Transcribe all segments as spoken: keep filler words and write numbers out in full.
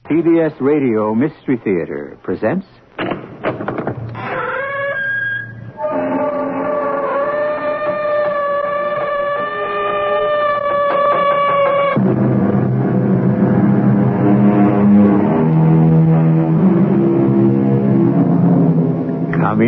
P B S Radio Mystery Theater presents... Come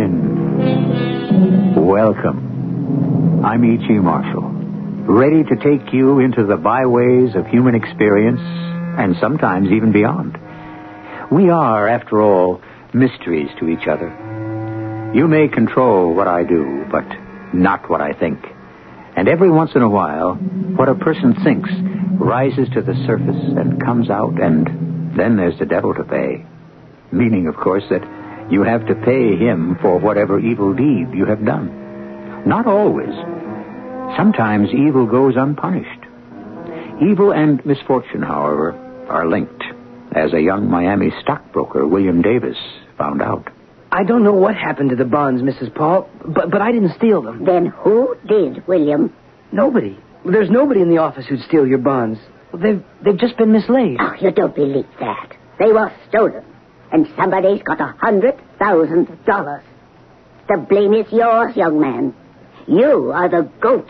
in. Welcome. I'm E G. Marshall, ready to take you into the byways of human experience and sometimes even beyond. We are, after all, mysteries to each other. You may control what I do, but not what I think. And every once in a while, what a person thinks rises to the surface and comes out, and then there's the devil to pay. Meaning, of course, that you have to pay him for whatever evil deed you have done. Not always. Sometimes evil goes unpunished. Evil and misfortune, however, are linked, as a young Miami stockbroker, William Davis, found out. I don't know what happened to the bonds, Missus Paul, but but I didn't steal them. Then who did, William? Nobody. There's nobody in the office who'd steal your bonds. They've they've just been mislaid. Oh, you don't believe that. They were stolen, and somebody's got a hundred thousand dollars. The blame is yours, young man. You are the goat.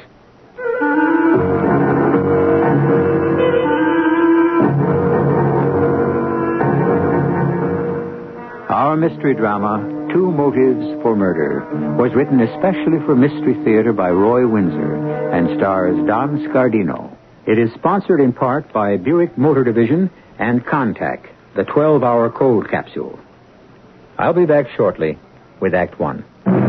Our mystery drama, Two Motives for Murder, was written especially for Mystery Theater by Roy Windsor and stars Don Scardino. It is sponsored in part by Buick Motor Division and Contac, the twelve-hour cold capsule. I'll be back shortly with Act One.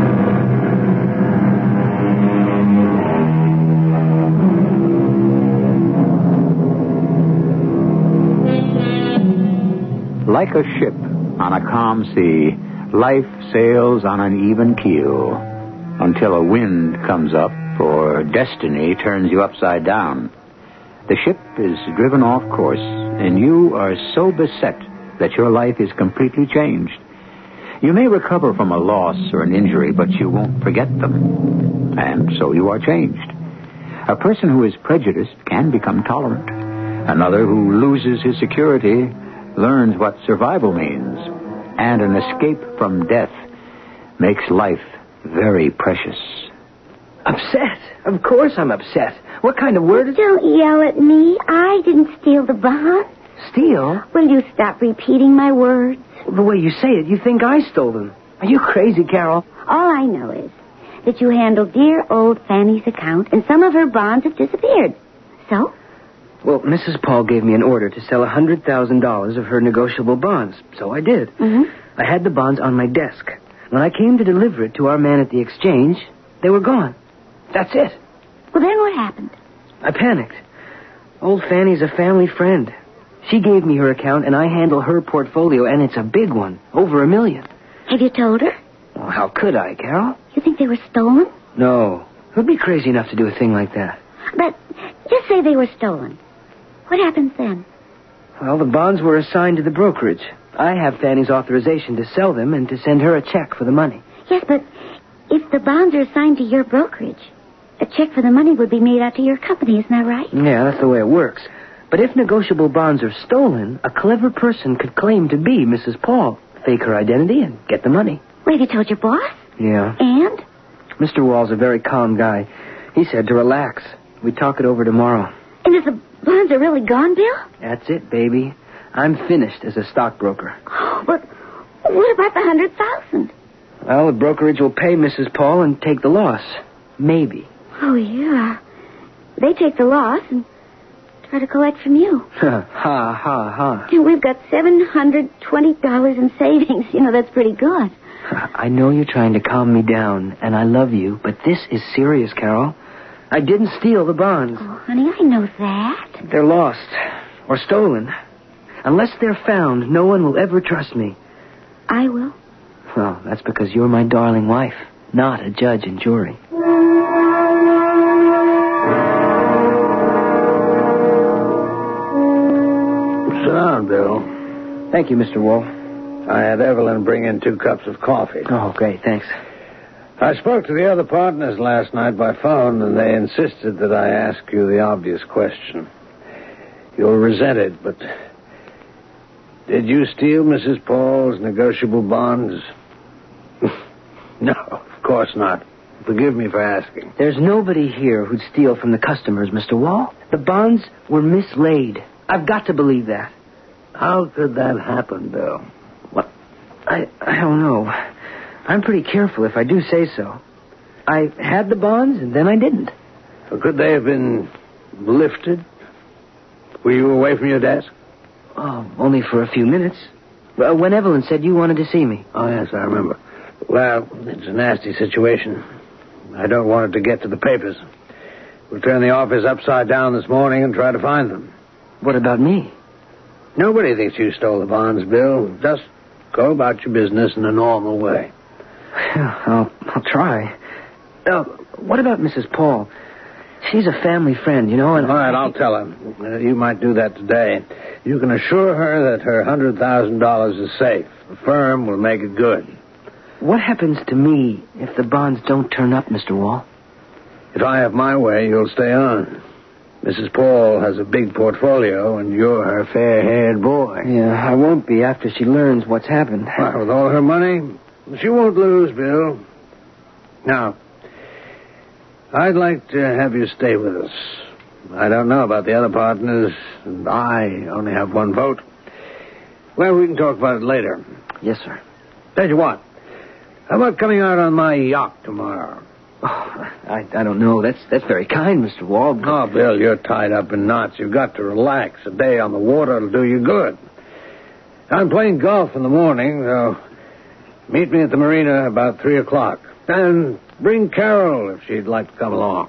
Like a ship on a calm sea, life sails on an even keel until a wind comes up or destiny turns you upside down. The ship is driven off course, and you are so beset that your life is completely changed. You may recover from a loss or an injury, but you won't forget them, and so you are changed. A person who is prejudiced can become tolerant. Another who loses his security learns what survival means, and an escape from death makes life very precious. Upset? Of course I'm upset. What kind of word is... Don't yell at me. I didn't steal the bonds. Steal? Will you stop repeating my words? The way you say it, you think I stole them. Are you crazy, Carol? All I know is that you handled dear old Fanny's account, and some of her bonds have disappeared. So? Well, Missus Paul gave me an order to sell one hundred thousand dollars of her negotiable bonds, so I did. Mm-hmm. I had the bonds on my desk. When I came to deliver it to our man at the exchange, they were gone. That's it. Well, then what happened? I panicked. Old Fanny's a family friend. She gave me her account, and I handle her portfolio, and it's a big one, over a million. Have you told her? Well, how could I, Carol? You think they were stolen? No. Who'd be crazy enough to do a thing like that? But just say they were stolen. What happens then? Well, the bonds were assigned to the brokerage. I have Fanny's authorization to sell them and to send her a check for the money. Yes, but if the bonds are assigned to your brokerage, a check for the money would be made out to your company, isn't that right? Yeah, that's the way it works. But if negotiable bonds are stolen, a clever person could claim to be Missus Paul, fake her identity, and get the money. Well, have you told your boss? Yeah. And? Mister Wall's a very calm guy. He said to relax. We'd talk it over tomorrow. And if the bonds are really gone, Bill? That's it, baby. I'm finished as a stockbroker. Oh, but what about the hundred thousand? Well, the brokerage will pay Missus Paul and take the loss. Maybe. Oh, yeah. They take the loss and try to collect from you. ha, ha, ha. And we've got seven hundred twenty dollars in savings. You know, that's pretty good. I know you're trying to calm me down, and I love you, but this is serious, Carol. I didn't steal the bonds. Oh, honey, I know that. They're lost or stolen. Unless they're found, no one will ever trust me. I will. Well, that's because you're my darling wife, not a judge and jury. Sit down, Bill. Thank you, Mister Wall. I had Evelyn bring in two cups of coffee. Oh, great, thanks. I spoke to the other partners last night by phone, and they insisted that I ask you the obvious question. You'll resent it, but Did you steal Missus Paul's negotiable bonds? No, of course not. Forgive me for asking. There's nobody here who'd steal from the customers, Mister Wall. The bonds were mislaid. I've got to believe that. How could that happen, Bill? Well, I, I don't know. I'm pretty careful if I do say so. I had the bonds, and then I didn't. Or could they have been lifted? Were you away from your desk? Oh, only for a few minutes. Uh, when Evelyn said you wanted to see me. Oh, yes, I remember. Well, it's a nasty situation. I don't want it to get to the papers. We'll turn the office upside down this morning and try to find them. What about me? Nobody thinks you stole the bonds, Bill. Just go about your business in a normal way. I'll, I'll try. Uh, what about Missus Paul? She's a family friend, you know, and... All right, I'll tell her. Uh, you might do that today. You can assure her that her one hundred thousand dollars is safe. The firm will make it good. What happens to me if the bonds don't turn up, Mister Wall? If I have my way, you'll stay on. Missus Paul has a big portfolio, and you're her fair-haired boy. Yeah, I won't be after she learns what's happened. Well, with all her money, she won't lose, Bill. Now, I'd like to have you stay with us. I don't know about the other partners, and I only have one vote. Well, we can talk about it later. Yes, sir. Tell you what, how about coming out on my yacht tomorrow? Oh, I, I don't know. That's that's very kind, Mister Wall. But... Oh, Bill, you're tied up in knots. You've got to relax. A day on the water will do you good. I'm playing golf in the morning, so meet me at the marina about three o'clock. And bring Carol if she'd like to come along.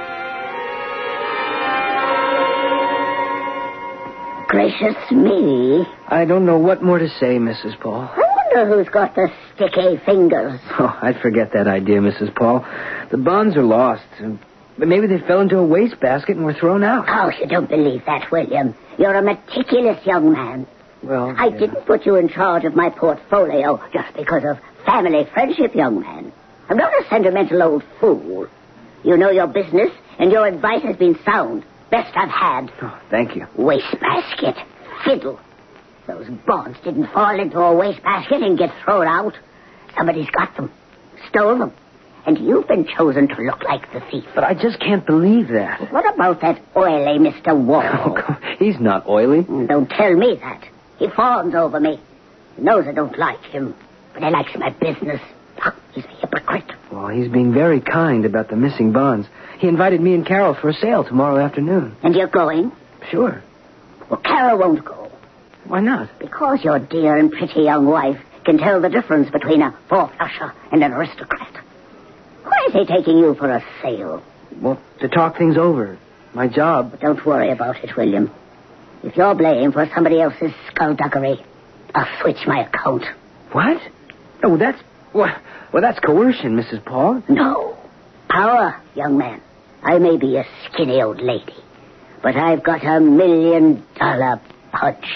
Gracious me. I don't know what more to say, Missus Paul. I wonder who's got the sticky fingers. Oh, I'd forget that idea, Missus Paul. The bonds are lost. But maybe they fell into a wastebasket and were thrown out. Oh, you don't believe that, William. You're a meticulous young man. Well, I yeah. didn't put you in charge of my portfolio just because of family friendship, young man. I'm not a sentimental old fool. You know your business, and your advice has been sound. Best I've had. Oh, thank you. Wastebasket. Fiddle. Those bonds didn't fall into a wastebasket and get thrown out. Somebody's got them. Stole them. And you've been chosen to look like the thief. But I just can't believe that. What about that oily Mister Wall? Oh, he's not oily. Don't tell me that. He fawns over me. He knows I don't like him, but he likes my business. Oh, he's a hypocrite. Well, he's being very kind about the missing bonds. He invited me and Carol for a sail tomorrow afternoon. And you're going? Sure. Well, Carol won't go. Why not? Because your dear and pretty young wife can tell the difference between a four-flusher and an aristocrat. Why is he taking you for a sail? Well, to talk things over. My job. But don't worry about it, William. If you're blamed for somebody else's skullduggery, I'll switch my account. What? Oh, that's... Well, well, that's coercion, Missus Paul. No. Power, young man. I may be a skinny old lady, but I've got a million-dollar punch.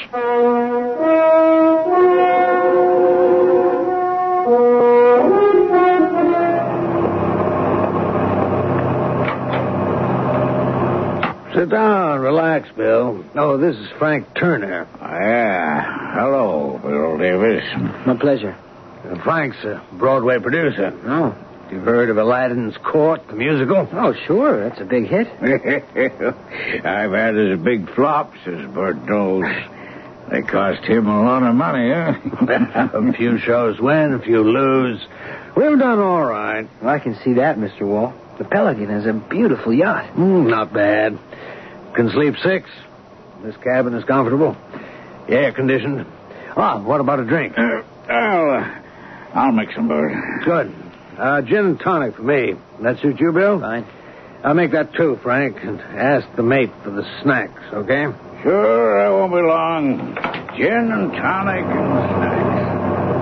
Sit down. Relax, Bill. Oh, this is Frank Turner. Yeah. Hello, Bill Davis. My pleasure. Uh, Frank's a Broadway producer. Oh. You've heard of Aladdin's Court, the musical? Oh, sure. That's a big hit. I've had as big flops as Bert knows. They cost him a lot of money, huh? A few shows win, a few lose. We've done all right. Well, I can see that, Mister Wall. The Pelican is a beautiful yacht. Mm, not bad. Can sleep six. This cabin is comfortable. Air conditioned. Ah, what about a drink? Uh, I'll, uh, I'll mix them, Bert. Good. Uh, gin and tonic for me. That suit you, Bill? Fine. I'll make that too, Frank. And ask the mate for the snacks, okay? Sure, I won't be long. Gin and tonic and snacks.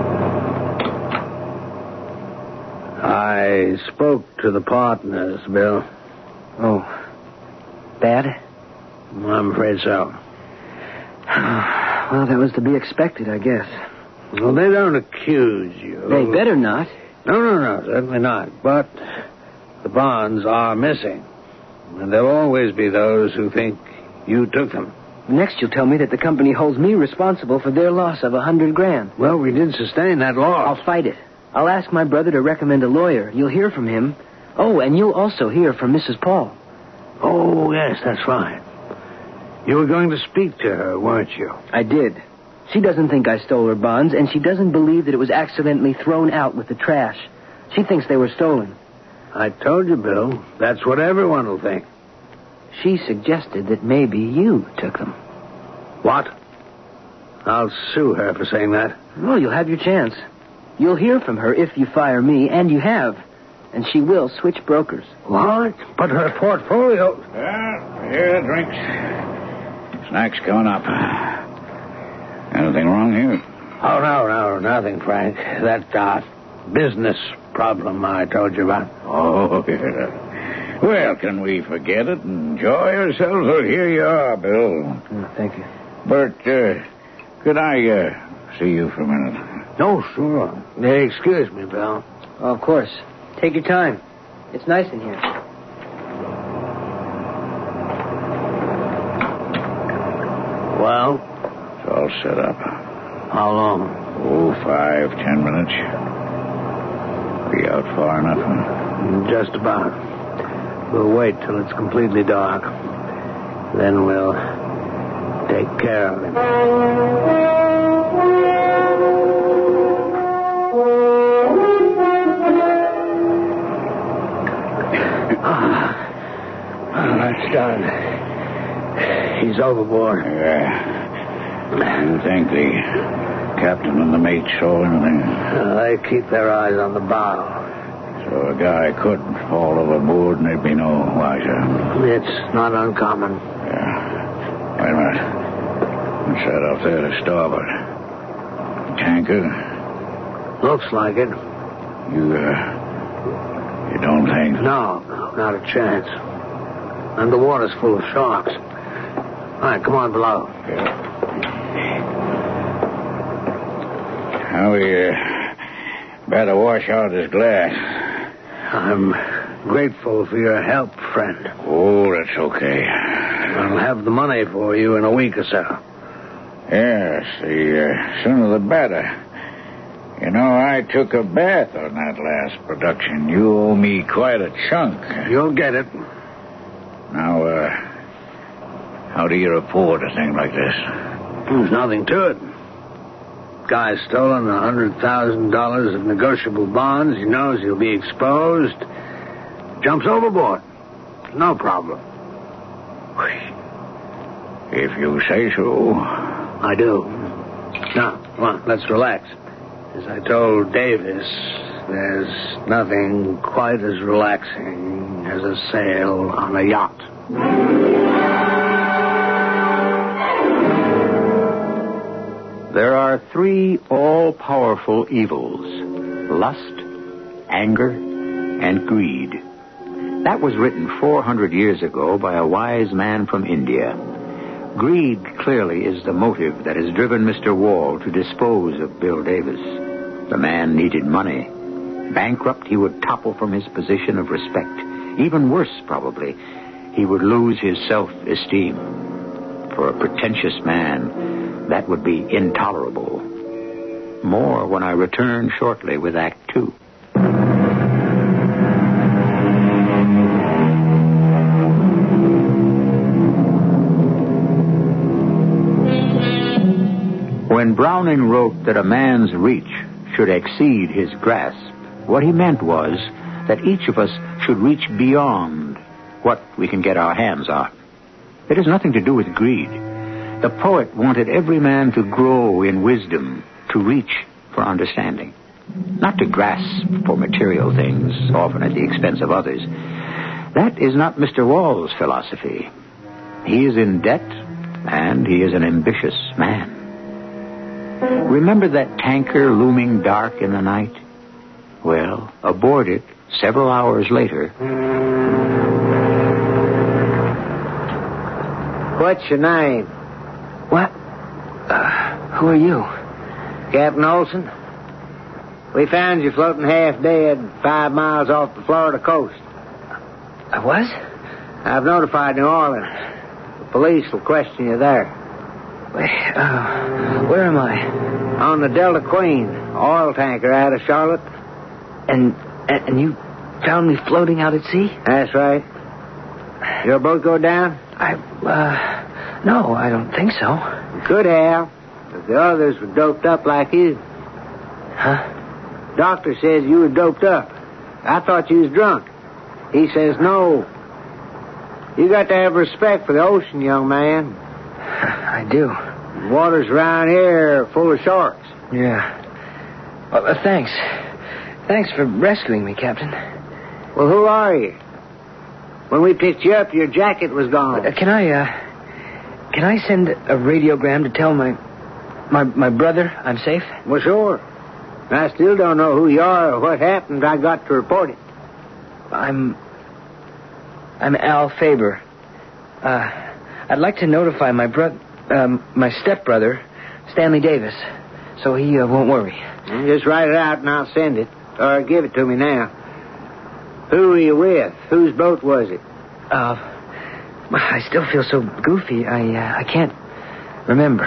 I spoke to the partners, Bill. Oh. Bad? I'm afraid so. Well, that was to be expected, I guess. Well, they don't accuse you. They better not. No, no, no, certainly not. But the bonds are missing. And there'll always be those who think you took them. Next, you'll tell me that the company holds me responsible for their loss of a hundred grand. Well, we did sustain that loss. I'll fight it. I'll ask my brother to recommend a lawyer. You'll hear from him. Oh, and you'll also hear from Missus Paul. Oh, yes, that's right. You were going to speak to her, weren't you? I did. She doesn't think I stole her bonds, and she doesn't believe that it was accidentally thrown out with the trash. She thinks they were stolen. I told you, Bill. That's what everyone will think. She suggested that maybe you took them. What? I'll sue her for saying that. Well, you'll have your chance. You'll hear from her if you fire me, and you have. And she will switch brokers. What? But her portfolio... Well, here are the drinks. Snacks coming up. Anything wrong here? Oh, no, no, nothing, Frank. That, uh, business problem I told you about. Oh, yeah. Well, can we forget it and enjoy ourselves? Well, here you are, Bill. Oh, thank you. Bert, uh, could I, uh, see you for a minute? No, sure. Hey, excuse me, Bill. Oh, of course. Take your time. It's nice in here. Well? It's all set up. How long? Oh, five, ten minutes. Be out far enough, huh? Just about. We'll wait till it's completely dark. Then we'll take care of him. Ah, oh, that's done. He's overboard. Yeah. You think the captain and the mate saw anything? Uh, they keep their eyes on the bow. So a guy could fall overboard and there'd be no wiser. It's not uncommon. Yeah. Wait a minute. What's that off there to starboard? Tanker? Looks like it. You, uh, you don't think? No, no, not a chance. And the water's full of sharks. All right, come on below. Yeah. How we, uh, better wash out this glass. I'm grateful for your help, friend. Oh, that's okay. I'll have the money for you in a week or so. Yes, the uh, sooner the better. You know, I took a bath on that last production. You owe me quite a chunk. You'll get it. Now, uh, how do you report a thing like this? There's nothing to it. Guy's stolen a hundred thousand dollars of negotiable bonds. He knows he'll be exposed. Jumps overboard. No problem. If you say so. I do. Now, come on, let's relax. As I told Davis, there's nothing quite as relaxing as a sail on a yacht. There are three all-powerful evils: lust, anger, and greed. That was written four hundred years ago by a wise man from India. Greed clearly is the motive that has driven Mister Wall to dispose of Bill Davis. The man needed money. Bankrupt, he would topple from his position of respect. Even worse, probably, he would lose his self-esteem. For a pretentious man, that would be intolerable. More when I return shortly with Act Two. When Browning wrote that a man's reach should exceed his grasp, what he meant was that each of us should reach beyond what we can get our hands on. It has nothing to do with greed. The poet wanted every man to grow in wisdom, to reach for understanding, not to grasp for material things, often at the expense of others. That is not Mister Wall's philosophy. He is in debt, and he is an ambitious man. Remember that tanker looming dark in the night? Well, aboard it, several hours later... What's your name? What? Uh, who are you? Captain Olson. We found you floating half dead five miles off the Florida coast. I was? I've notified New Orleans. The police will question you there. Wait, uh, where am I? On the Delta Queen, oil tanker out of Charlotte. And, and and you found me floating out at sea? That's right. Your boat go down? I, uh, no, I don't think so. You could have, if the others were doped up like you. Huh? Doctor says you were doped up. I thought you was drunk. He says no. You got to have respect for the ocean, young man. I do. The waters around here are full of sharks. Yeah. Well, uh, thanks. Thanks for rescuing me, Captain. Well, who are you? When we picked you up, your jacket was gone. Uh, can I, uh... Can I send a radiogram to tell my... My, my brother I'm safe? Well, sure. I still don't know who you are or what happened. I got to report it. I'm... I'm Al Faber. Uh, I'd like to notify my brother... Um, my stepbrother, Stanley Davis, so he uh, won't worry. Just write it out and I'll send it. Or give it to me now. Who were you with? Whose boat was it? Uh, I still feel so goofy. I, uh, I can't remember.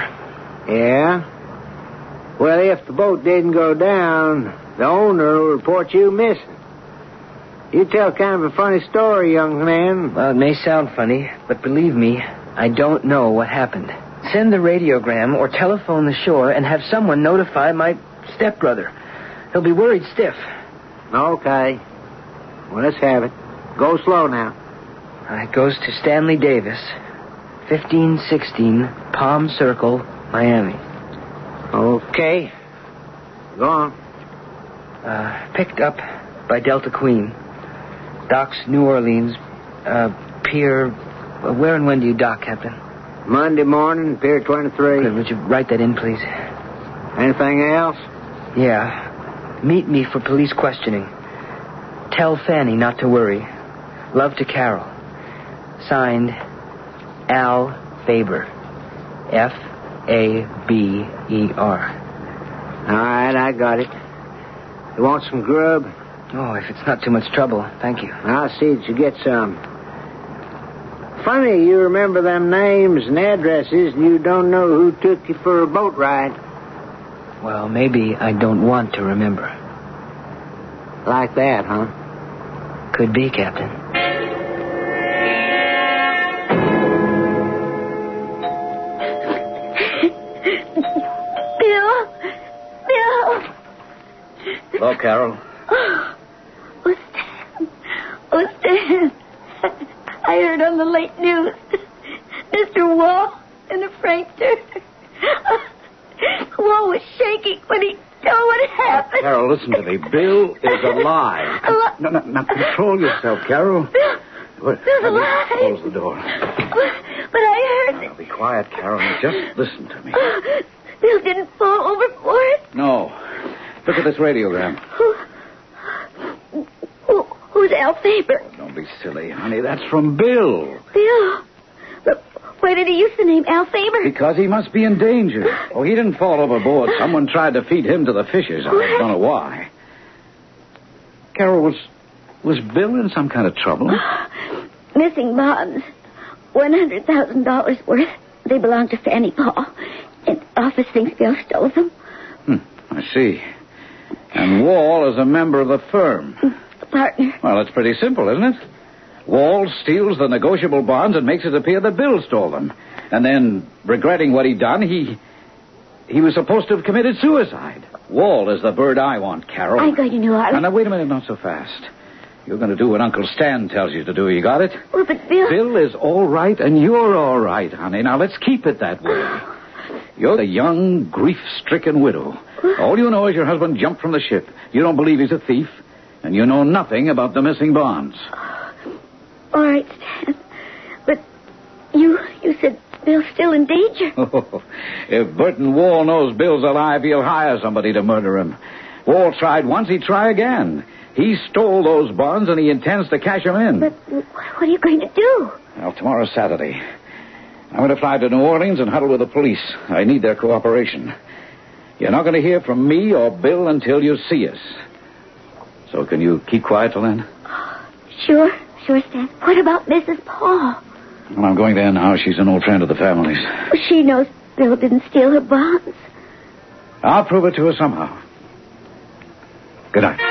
Yeah? Well, if the boat didn't go down, the owner will report you missing. You tell kind of a funny story, young man. Well, it may sound funny, but believe me, I don't know what happened. Send the radiogram or telephone the shore and have someone notify my stepbrother. He'll be worried stiff. Okay. Well, let's have it. Go slow now. It goes to Stanley Davis, fifteen sixteen Palm Circle, Miami. Okay. Go on. Uh, picked up by Delta Queen. Docks New Orleans. Uh, pier... Uh, where and when do you dock, Captain? Monday morning, Pier twenty-three. Good. Would you write that in, please? Anything else? Yeah. Meet me for police questioning. Tell Fanny not to worry. Love to Carol. Signed, Al Faber. F A B E R. All right, I got it. You want some grub? Oh, if it's not too much trouble, thank you. I'll see that you get some. Funny, you remember them names and addresses, and you don't know who took you for a boat ride. Well, maybe I don't want to remember. Like that, huh? Could be, Captain. Bill! Bill! Hello, Carol. Oh, oh, Stan. Oh, Stan. I heard on the late news. Mister Wall and the Frankster. Wall was shaking when he told what happened. Carol, listen to me. Bill is alive. Alive? No, no, now control yourself, Carol. Bill, What? Bill's Let me alive. Close the door. But, but I heard Now, be quiet, Carol. Just listen to me. that Bill didn't fall overboard. No. Look at this radiogram. Who, who, who's Al Faber? Oh, don't be silly, honey. That's from Bill. Bill. But why did he use the name Al Faber? Because he must be in danger. Oh, he didn't fall overboard. Someone tried to feed him to the fishes. I don't know why. Carol, was was Bill in some kind of trouble? Missing bonds. one hundred thousand dollars worth. They belong to Fanny Paul. And office thinks Bill stole them. Hmm, I see. And Wall is a member of the firm. A partner. Well, it's pretty simple, isn't it? Wall steals the negotiable bonds and makes it appear that Bill stole them. And then, regretting what he'd done, he... he was supposed to have committed suicide. Wall is the bird I want, Carol. I'm going to New Orleans. Now, now, wait a minute, not so fast. You're going to do what Uncle Stan tells you to do. You got it? Well, but Bill... Bill is all right, and you're all right, honey. Now, let's keep it that way. You're the young, grief-stricken widow. All you know is your husband jumped from the ship. You don't believe he's a thief, and you know nothing about the missing bonds. All right, Stan. But you you said Bill's still in danger. Oh, if Burton Wall knows Bill's alive, he'll hire somebody to murder him. Wall tried once, he'd try again. He stole those bonds, and he intends to cash them in. But what are you going to do? Well, tomorrow's Saturday. I'm going to fly to New Orleans and huddle with the police. I need their cooperation. You're not going to hear from me or Bill until you see us. So can you keep quiet till then? Sure, sure, Stan. What about Missus Paul? Well, I'm going there now. She's an old friend of the family's. She knows Bill didn't steal her bonds. I'll prove it to her somehow. Good night.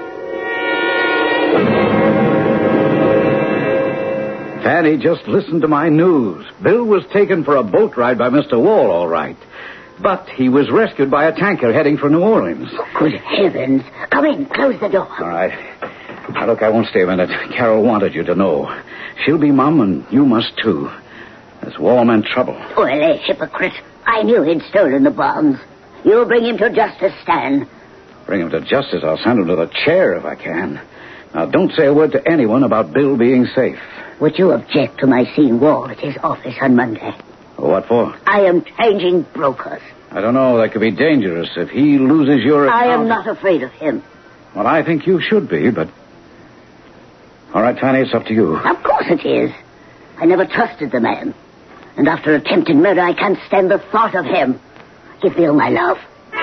Fanny, just listen to my news. Bill was taken for a boat ride by Mister Wall, all right. But he was rescued by a tanker heading for New Orleans. Good heavens. Come in. Close the door. All right. Now, look, I won't stay a minute. Carol wanted you to know. She'll be Mum, and you must, too. This Wall meant trouble. Well, a hypocrite. I knew he'd stolen the bonds. You'll bring him to justice, Stan. Bring him to justice. I'll send him to the chair if I can. Now, don't say a word to anyone about Bill being safe. Would you object to my seeing Wall at his office on Monday? What for? I am changing brokers. I don't know. That could be dangerous if he loses your account. I am not afraid of him. Well, I think you should be, but... All right, Fanny, it's up to you. Of course it is. I never trusted the man. And after attempted murder, I can't stand the thought of him. Give Bill my love.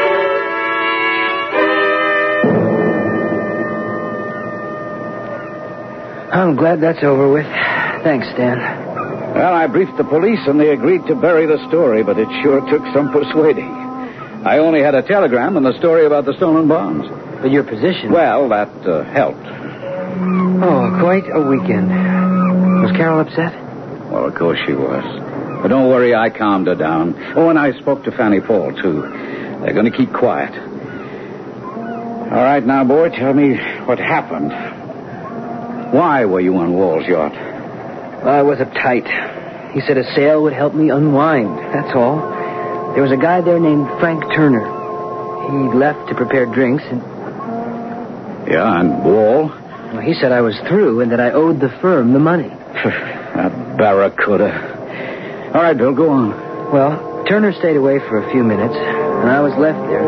I'm glad that's over with. Thanks, Stan. Well, I briefed the police, and they agreed to bury the story, but it sure took some persuading. I only had a telegram and the story about the stolen bonds. But your position... Well, that uh, helped. Oh, quite a weekend. Was Carol upset? Well, of course she was. But don't worry, I calmed her down. Oh, and I spoke to Fanny Paul, too. They're going to keep quiet. All right, now, boy, tell me what happened. Why were you on Wall's yacht? Well, I was uptight. He said a sail would help me unwind. That's all. There was a guy there named Frank Turner. He left to prepare drinks and... Yeah, and Wall? Well, he said I was through and that I owed the firm the money. That barracuda. All right, Bill, go on. Well, Turner stayed away for a few minutes, and I was left there.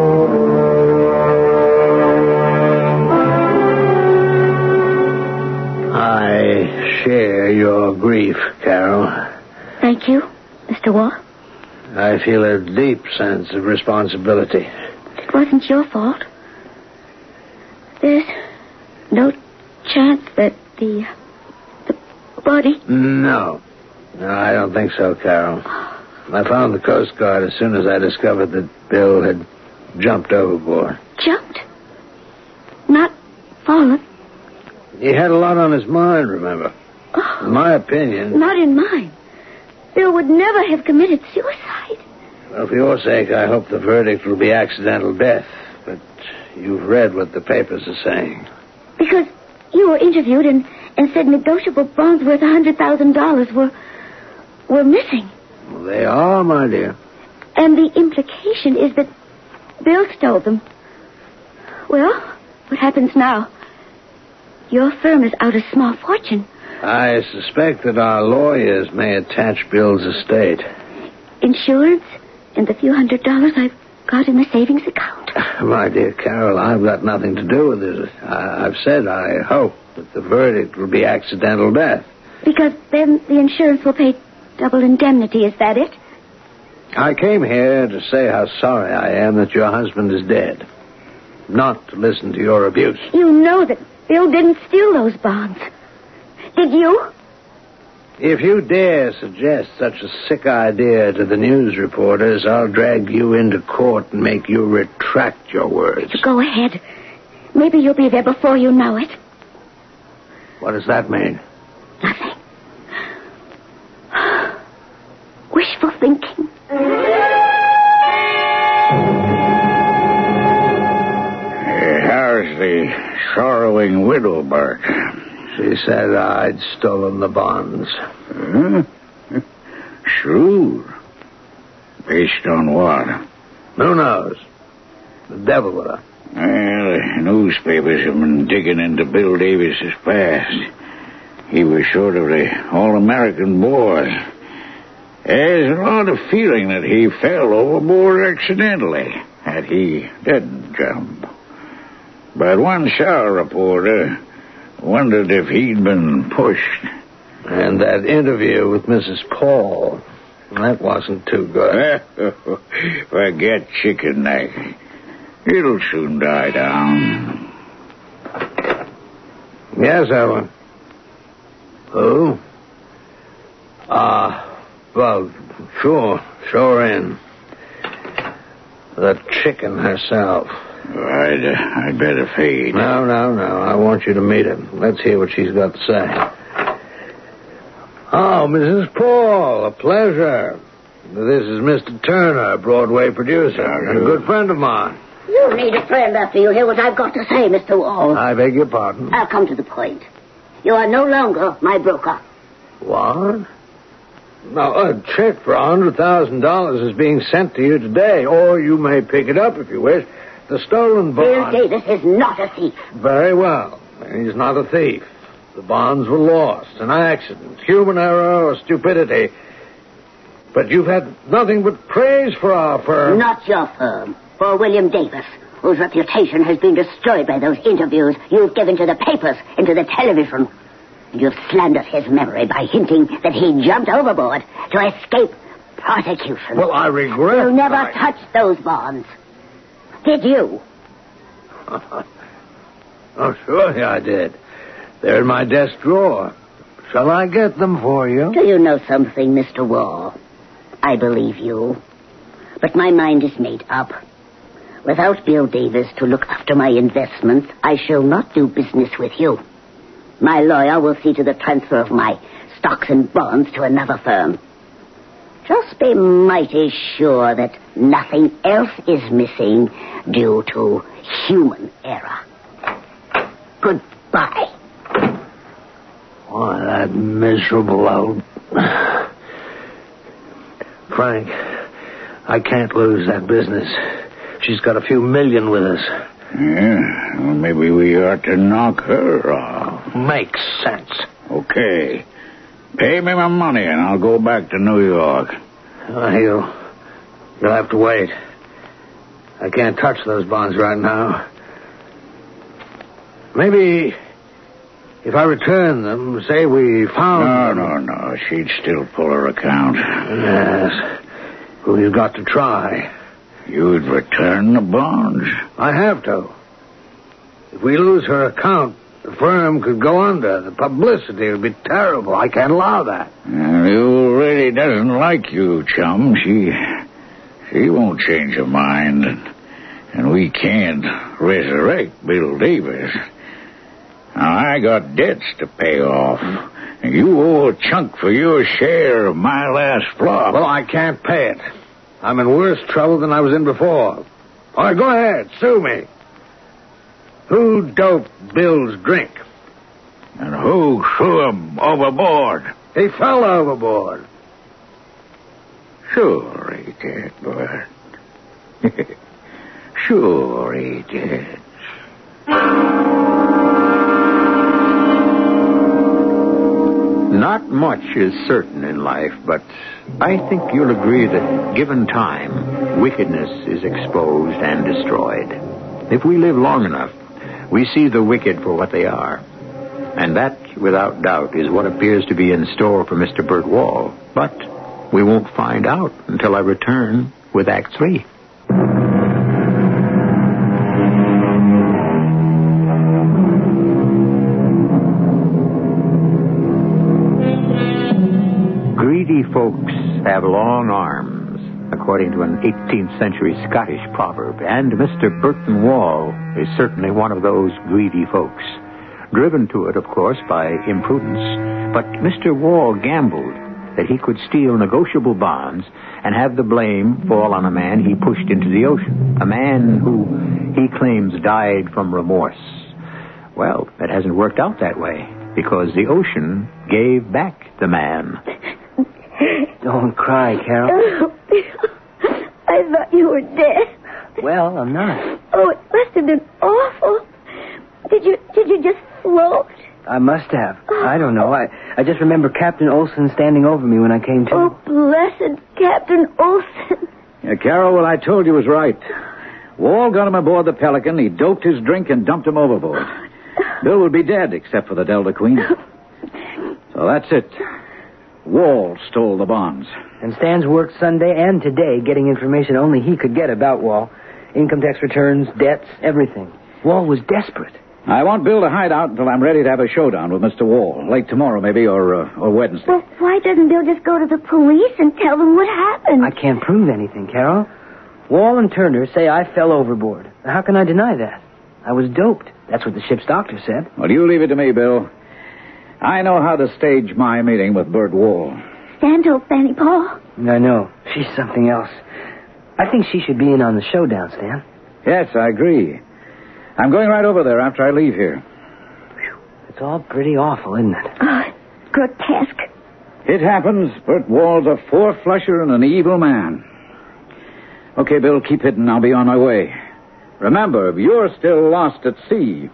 I share your grief, Carol. Thank you, Mister Wall. I feel a deep sense of responsibility. It wasn't your fault. There's no chance that the... the body... No. No, I don't think so, Carol. I found the Coast Guard as soon as I discovered that Bill had jumped overboard. Jumped? Not fallen? He had a lot on his mind, remember? Oh, in my opinion... Not in mine. Bill would never have committed suicide. Well, for your sake, I hope the verdict will be accidental death. But you've read what the papers are saying. Because you were interviewed and, and said negotiable bonds worth one hundred thousand dollars were, were missing. Well, they are, my dear. And the implication is that Bill stole them. Well, what happens now? Your firm is out a small fortune. I suspect that our lawyers may attach Bill's estate. Insurance and the few hundred dollars I've got in the savings account. My dear Carol, I've got nothing to do with it. I, I've said I hope that the verdict will be accidental death. Because then the insurance will pay double indemnity, is that it? I came here to say how sorry I am that your husband is dead. Not to listen to your abuse. You know that Bill didn't steal those bonds. Did you? If you dare suggest such a sick idea to the news reporters, I'll drag you into court and make you retract your words. Go ahead. Maybe you'll be there before you know it. What does that mean? Nothing. Wishful thinking. How's the sorrowing widow, Bert? She said I'd stolen the bonds. Huh? Sure. Based on what? Who knows? The devil with her. Well, the newspapers have been digging into Bill Davis's past. He was sort of the all-American boy. There's a lot of feeling that he fell overboard accidentally, that he didn't jump. But one shower reporter wondered if he'd been pushed. And that interview with Missus Paul, that wasn't too good. Forget Chicken Neck. It'll soon die down. Yes, Ellen. Who? Ah, uh, Well, sure. Sure in. The chicken herself. I'd, uh, I'd better feed. No, no, no. I want you to meet her. Let's hear what she's got to say. Oh, Missus Paul, a pleasure. This is Mister Turner, a Broadway producer, and a good friend of mine. You need a friend after you hear what I've got to say, Mister Wall. I beg your pardon. I'll come to the point. You are no longer my broker. What? Now, a check for one hundred thousand dollars is being sent to you today, or you may pick it up if you wish. The stolen Bill bond... Davis is not a thief. Very well. He's not a thief. The bonds were lost, an accident, human error or stupidity. But you've had nothing but praise for our firm. Not your firm. For William Davis, whose reputation has been destroyed by those interviews you've given to the papers and to the television. You've slandered his memory by hinting that he jumped overboard to escape prosecution. Well, I regret... You never I... touched those bonds. Did you? Oh, surely I did. They're in my desk drawer. Shall I get them for you? Do you know something, Mister Wall? I believe you. But my mind is made up. Without Bill Davis to look after my investments, I shall not do business with you. My lawyer will see to the transfer of my stocks and bonds to another firm. Just be mighty sure that nothing else is missing due to human error. Goodbye. Why, that miserable old... Frank, I can't lose that business. She's got a few million with us. Yeah, well, maybe we ought to knock her off. Makes sense. Okay. Pay me my money and I'll go back to New York. Uh, you'll, you'll have to wait. I can't touch those bonds right now. Maybe if I return them, say we found... No, them. no, no. She'd still pull her account. Yes. Well, you've got to try. You'd return the bonds? I have to. If we lose her account, the firm could go under. The publicity would be terrible. I can't allow that. Uh, Bill really doesn't like you, chum. She she won't change her mind. And, and we can't resurrect Bill Davis. Now, I got debts to pay off. And you owe a chunk for your share of my last flop. Well, I can't pay it. I'm in worse trouble than I was in before. All right, go ahead. Sue me. Who doped Bill's drink? And who threw him overboard? He fell overboard. Sure he did, Bert. Sure he did. Not much is certain in life, but I think you'll agree that, given time, wickedness is exposed and destroyed. If we live long enough, we see the wicked for what they are. And that, without doubt, is what appears to be in store for Mister Bert Wall. But we won't find out until I return with Act Three. Greedy folks have long arms, according to an eighteenth century Scottish proverb, and Mister Burton Wall is certainly one of those greedy folks. Driven to it, of course, by imprudence, but Mister Wall gambled that he could steal negotiable bonds and have the blame fall on a man he pushed into the ocean, a man who he claims died from remorse. Well, it hasn't worked out that way, because the ocean gave back the man. Don't cry, Carol. Oh, Bill. I thought you were dead. Well, I'm not. Oh, it must have been awful. Did you did you just float? I must have. I don't know. I, I just remember Captain Olson standing over me when I came to. Oh, blessed Captain Olson. Yeah, Carol, what I told you was right. Wall got him aboard the Pelican, he doped his drink and dumped him overboard. Bill would be dead, except for the Delta Queen. So that's it. Wall stole the bonds. And Stan's worked Sunday and today getting information only he could get about Wall. Income tax returns, debts, everything. Wall was desperate. I want Bill to hide out until I'm ready to have a showdown with Mister Wall. Late tomorrow, maybe, or uh, or Wednesday. Well, why doesn't Bill just go to the police and tell them what happened? I can't prove anything, Carol. Wall and Turner say I fell overboard. How can I deny that? I was doped. That's what the ship's doctor said. Well, you leave it to me, Bill. I know how to stage my meeting with Bert Wall. Stan told Fanny Paul. I know. She's something else. I think she should be in on the showdown, Stan. Yes, I agree. I'm going right over there after I leave here. Whew. It's all pretty awful, isn't it? Oh, grotesque. It happens. Bert Wall's a four-flusher and an evil man. Okay, Bill, keep hidden. I'll be on my way. Remember, you're still lost at sea.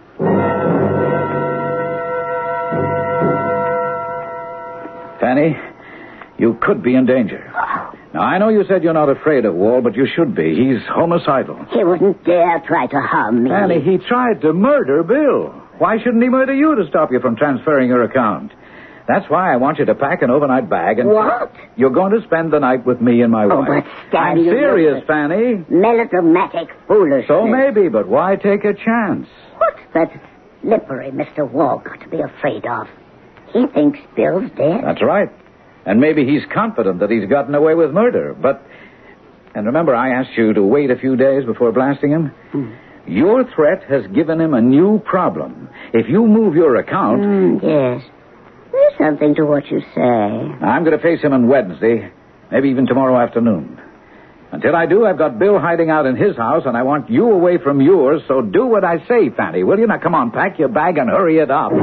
Fanny, you could be in danger. Now, I know you said you're not afraid of Wall, but you should be. He's homicidal. He wouldn't dare try to harm me. Fanny, he tried to murder Bill. Why shouldn't he murder you to stop you from transferring your account? That's why I want you to pack an overnight bag and... What? You're going to spend the night with me and my Oh, wife. but Stan, I'm you know serious, that- Fanny. Melodramatic foolishness. So maybe, but why take a chance? What's that slippery Mister Wall got to be afraid of? He thinks Bill's dead. That's right. And maybe he's confident that he's gotten away with murder. But, and remember I asked you to wait a few days before blasting him? Hmm. Your threat has given him a new problem. If you move your account... Mm, yes. There's something to what you say. I'm going to face him on Wednesday, maybe even tomorrow afternoon. Until I do, I've got Bill hiding out in his house, and I want you away from yours, so do what I say, Fanny, will you? Now, come on, pack your bag and hurry it up.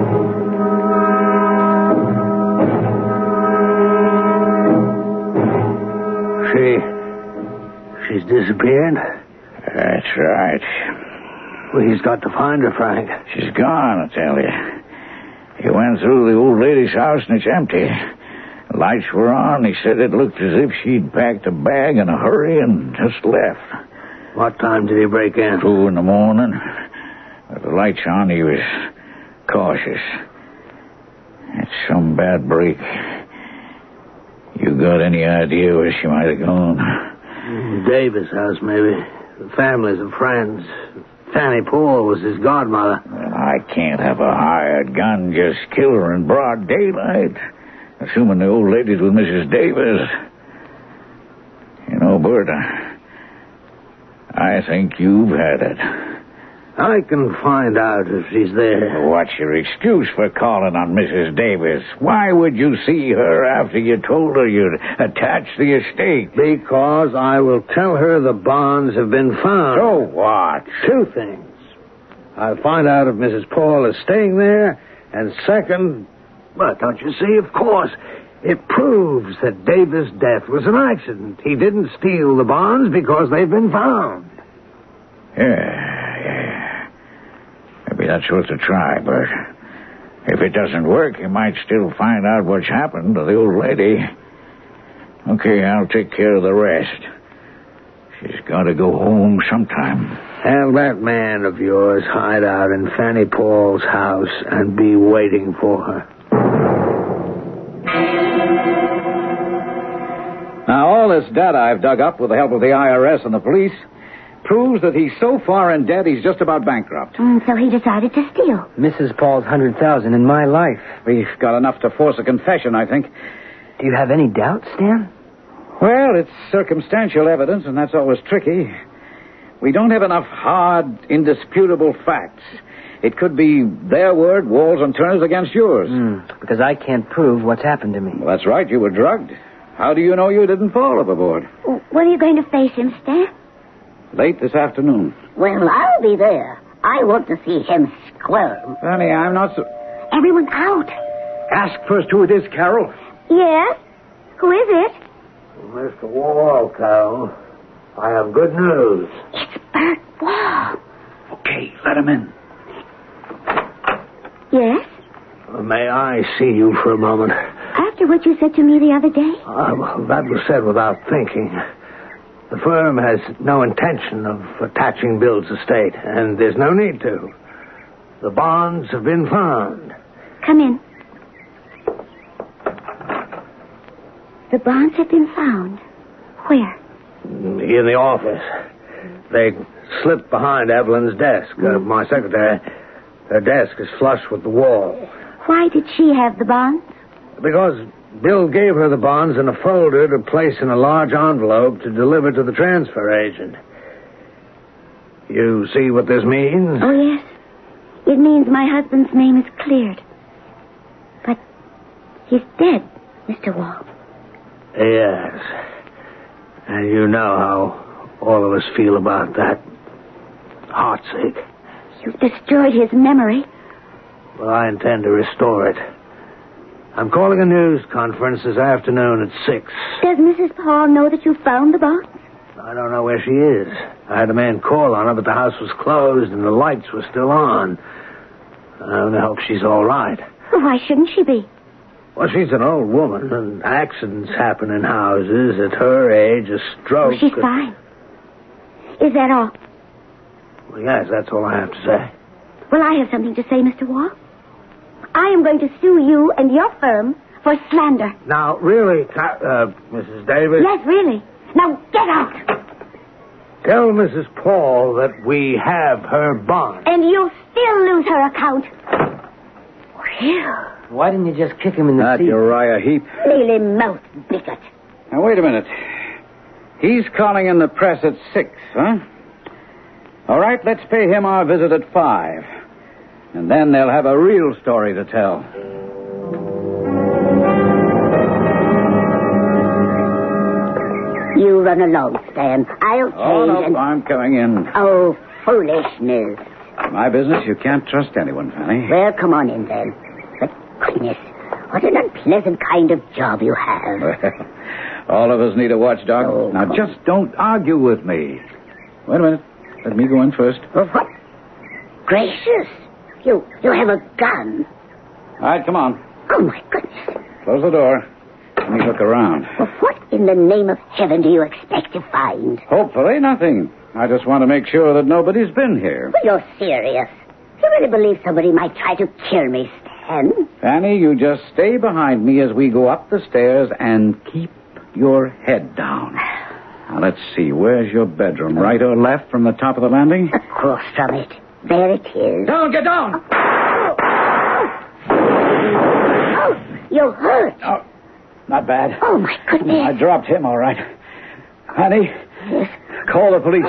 She... She's disappeared? That's right. Well, he's got to find her, Frank. She's gone, I tell you. He went through the old lady's house and it's empty. The lights were on. He said it looked as if she'd packed a bag in a hurry and just left. What time did he break in? Two in the morning. With the lights on, he was cautious. It's some bad break. You got any idea where she might have gone? Davis' house, maybe. The families and friends. Fanny Paul was his godmother. Well, I can't have a hired gun just kill her in broad daylight. Assuming the old lady's with Missus Davis. You know, Bert, I, I think you've had it. I can find out if she's there. What's your excuse for calling on Missus Davis? Why would you see her after you told her you'd attach the estate? Because I will tell her the bonds have been found. So what? Two things. I'll find out if Missus Paul is staying there, and second, well, don't you see, of course, it proves that Davis' death was an accident. He didn't steal the bonds because they've been found. Yeah, yeah. Maybe that's worth a try, Bert. If it doesn't work, you might still find out what's happened to the old lady. Okay, I'll take care of the rest. She's got to go home sometime. Have that man of yours hide out in Fanny Paul's house and be waiting for her. Now, all this data I've dug up with the help of the I R S and the police proves that he's so far in debt he's just about bankrupt. Mm, so he decided to steal. Missus Paul's hundred thousand in my life. We've got enough to force a confession, I think. Do you have any doubts, Stan? Well, it's circumstantial evidence, and that's always tricky. We don't have enough hard, indisputable facts. It could be their word, Wall's and Turner's, against yours. Mm, because I can't prove what's happened to me. Well, that's right. You were drugged. How do you know you didn't fall overboard? When are you going to face him, Stan? Late this afternoon. Well, I'll be there. I want to see him squirm. Fanny, I'm not so... Everyone out. Ask first who it is, Carol. Yes? Who is it? Mister Wall, Carol. I have good news. It's Bert Wall. Okay, let him in. Yes? May I see you for a moment? After what you said to me the other day? Uh, well, that was said without thinking. The firm has no intention of attaching Bill's estate, and there's no need to. The bonds have been found. Come in. The bonds have been found. Where? In the office. They slipped behind Evelyn's desk. Uh, my secretary. Her desk is flush with the wall. Why did she have the bonds? Because Bill gave her the bonds in a folder to place in a large envelope to deliver to the transfer agent. You see what this means? Oh, yes. It means my husband's name is cleared. But he's dead, Mister Wall. Yes. And you know how all of us feel about that. Heartsick. You've destroyed his memory. Well, I intend to restore it. I'm calling a news conference this afternoon at six. Does Missus Paul know that you found the bonds? I don't know where she is. I had a man call on her, but the house was closed and the lights were still on. I only hope she's all right. Well, why shouldn't she be? Well, she's an old woman, and accidents happen in houses. At her age, a stroke... Oh, she's could... fine. Is that all? Well, yes, that's all I have to say. Well, I have something to say, Mister Wall. I am going to sue you and your firm for slander. Now, really, uh, Missus Davis... Yes, really. Now, get out. Tell Missus Paul that we have her bond. And you'll still lose her account. Well... Why didn't you just kick him in the Not teeth? Uriah Heep. Mealy mouth bigot. Now, wait a minute. He's calling in the press at six, huh? All right, let's pay him our visit at five. And then they'll have a real story to tell. You run along, Stan. I'll change Oh, no, and... I'm coming in. Oh, foolishness. My business, you can't trust anyone, Fanny. Well, come on in, then. But goodness, what an unpleasant kind of job you have. All of us need a watchdog. Oh, now, come just don't argue with me. Wait a minute. Let me go in first. Well, what? Gracious. You, you have a gun. All right, come on. Oh, my goodness. Close the door. Let me look around. Well, what in the name of heaven do you expect to find? Hopefully nothing. I just want to make sure that nobody's been here. Well, you're serious. You really believe somebody might try to kill me, Stan? Fanny, you just stay behind me as we go up the stairs and keep your head down. Now, let's see. Where's your bedroom? Right or left from the top of the landing? Across from it. There it is. Down, get down! Oh, you hurt. Oh, not bad. Oh, my goodness. I dropped him, all right. Fanny, Yes. call the police.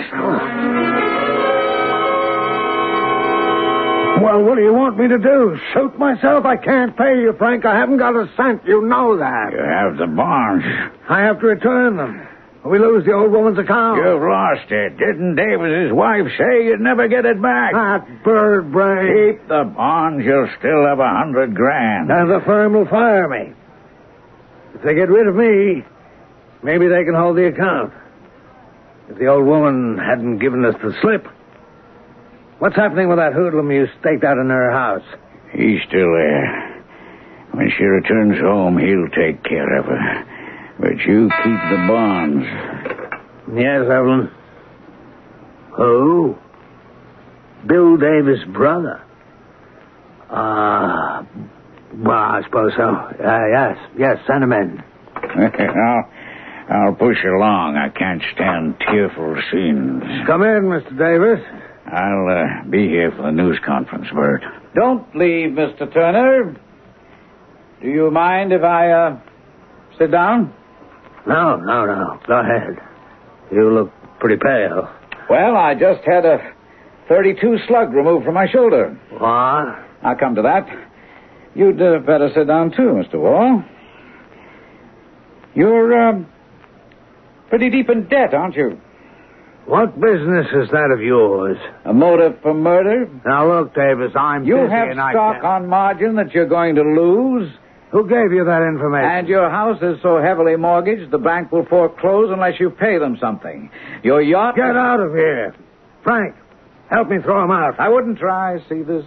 Well, what do you want me to do? Shoot myself? I can't pay you, Frank. I haven't got a cent. You know that. You have the bonds. I have to return them. We lose the old woman's account. You've lost it. Didn't Davis's wife say you'd never get it back? That bird brain. Keep the bonds, you'll still have a hundred grand. And the firm will fire me. If they get rid of me, maybe they can hold the account. If the old woman hadn't given us the slip. What's happening with that hoodlum you staked out in her house? He's still there. When she returns home, he'll take care of her. But you keep the bonds. Yes, Evelyn. Who? Bill Davis' brother. Ah, uh, well, I suppose so. Uh, yes, yes, send him in. I'll, I'll push along. I can't stand tearful scenes. Come in, Mister Davis. I'll uh, be here for the news conference, Bert. Don't leave, Mister Turner. Do you mind if I, uh, sit down? No, no, no. Go ahead. You look pretty pale. Well, I just had a thirty-two slug removed from my shoulder. What? I'll come to that. You'd uh, better sit down, too, Mister Wall. You're, uh, pretty deep in debt, aren't you? What business is that of yours? A motive for murder? Now, look, Davis, I'm You busy have and I stock can't... on margin that you're going to lose, Who gave you that information? and your house is so heavily mortgaged the bank will foreclose unless you pay them something. Your yacht... Get out of here. Frank, help me throw him out. I wouldn't try, see this?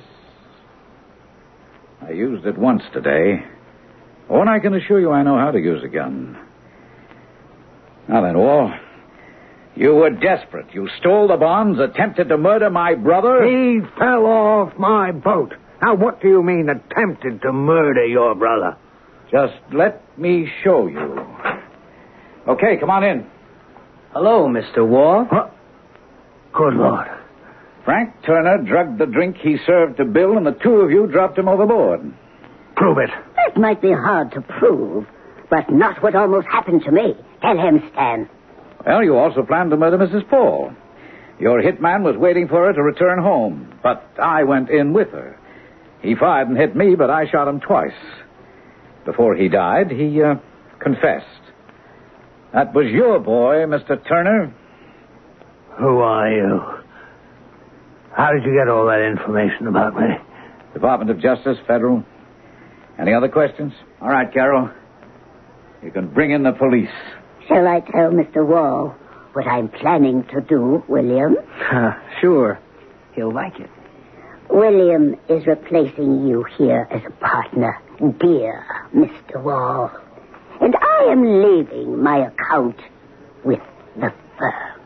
I used it once today. Oh, and I can assure you I know how to use a gun. Now then, Wall, you were desperate. You stole the bonds, attempted to murder my brother. He fell off my boat. Now, what do you mean, attempted to murder your brother? Just let me show you. Okay, come on in. Hello, Mister Wall. What? Good Lord. Frank Turner drugged the drink he served to Bill, and the two of you dropped him overboard. Prove it. That might be hard to prove, but not what almost happened to me. Tell him, Stan. Well, you also planned to murder Missus Paul. Your hitman was waiting for her to return home, but I went in with her. He fired and hit me, but I shot him twice. Before he died, he uh, confessed. That was your boy, Mister Turner. Who are you? How did you get all that information about me? Department of Justice, Federal. Any other questions? All right, Carol. You can bring in the police. Shall I tell Mister Wall what I'm planning to do, William? Uh, sure. He'll like it. William is replacing you here as a partner, dear Mister Wall. And I am leaving my account with the firm.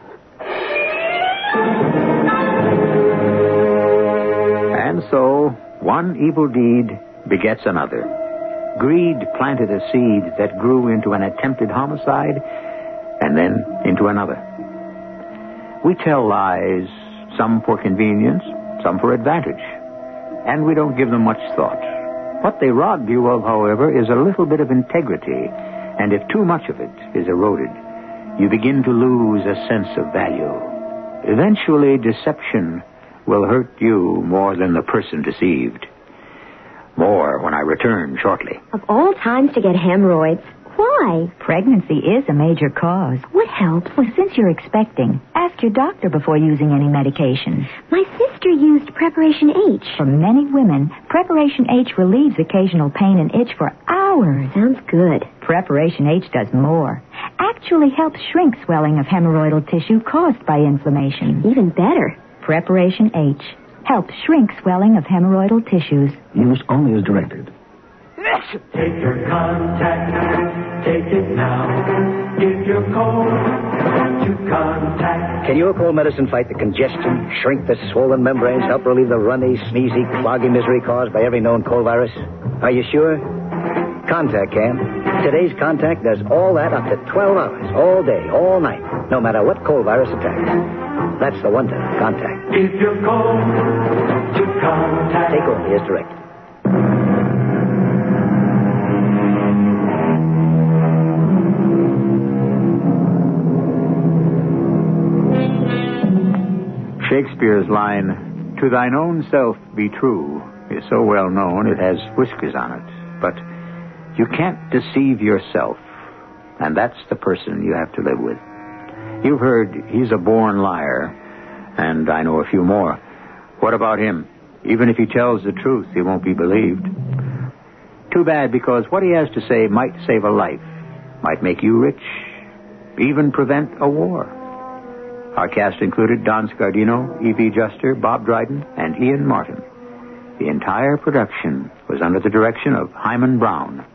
And so, one evil deed begets another. Greed planted a seed that grew into an attempted homicide, and then into another. We tell lies, some for convenience, some for advantage, and we don't give them much thought. What they rob you of, however, is a little bit of integrity, and if too much of it is eroded, you begin to lose a sense of value. Eventually, deception will hurt you more than the person deceived. More when I return shortly. Of all times to get hemorrhoids, why? Pregnancy is a major cause. What helps? Well, since you're expecting, ask your doctor before using any medications. My sister used Preparation H. For many women, Preparation H relieves occasional pain and itch for hours. Sounds good. Preparation H does more. Actually helps shrink swelling of hemorrhoidal tissue caused by inflammation. Even better. Preparation H helps shrink swelling of hemorrhoidal tissues. Use only as directed. Take your contact, take it now. Give your code to contact. Can your cold medicine fight the congestion, shrink the swollen membranes, help relieve the runny, sneezy, cloggy misery caused by every known cold virus? Are you sure? Contact can. Today's Contact does all that up to twelve hours, all day, all night, no matter what cold virus attacks. That's the one to Contact. Give your code to contact. Take only as directed. Shakespeare's line, "To thine own self be true," is so well known it has whiskers on it. But you can't deceive yourself, and that's the person you have to live with. You've heard he's a born liar, and I know a few more. What about him? Even if he tells the truth, he won't be believed. Too bad, because what he has to say might save a life, might make you rich, even prevent a war. Our cast included Don Scardino, Evie Juster, Bob Dryden, and Ian Martin. The entire production was under the direction of Hyman Brown.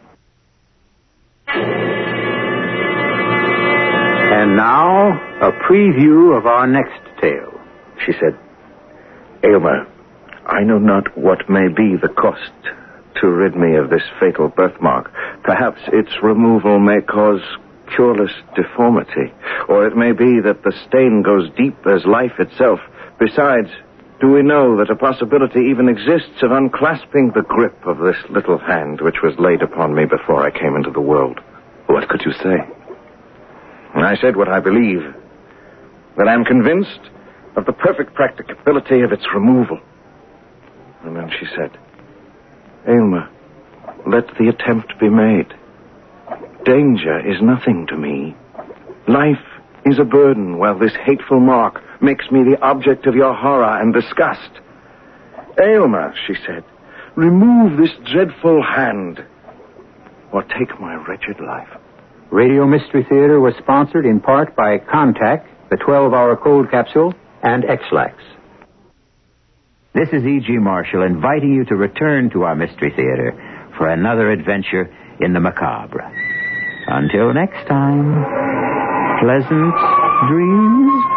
And now, a preview of our next tale. She said, Aylmer, I know not what may be the cost to rid me of this fatal birthmark. Perhaps its removal may cause cureless deformity, or it may be that the stain goes deep as life itself. Besides, do we know that a possibility even exists of unclasping the grip of this little hand which was laid upon me before I came into the world? What could you say? I said what I believe, that I'm convinced of the perfect practicability of its removal. And then she said, Aylmer, let the attempt be made. Danger is nothing to me. Life is a burden, while this hateful mark makes me the object of your horror and disgust. Aylmer, she said, remove this dreadful hand, or take my wretched life. Radio Mystery Theater was sponsored in part by Contact, the twelve-hour cold capsule, and X-Lax. This is E G. Marshall inviting you to return to our Mystery Theater for another adventure in the macabre. Until next time, pleasant dreams.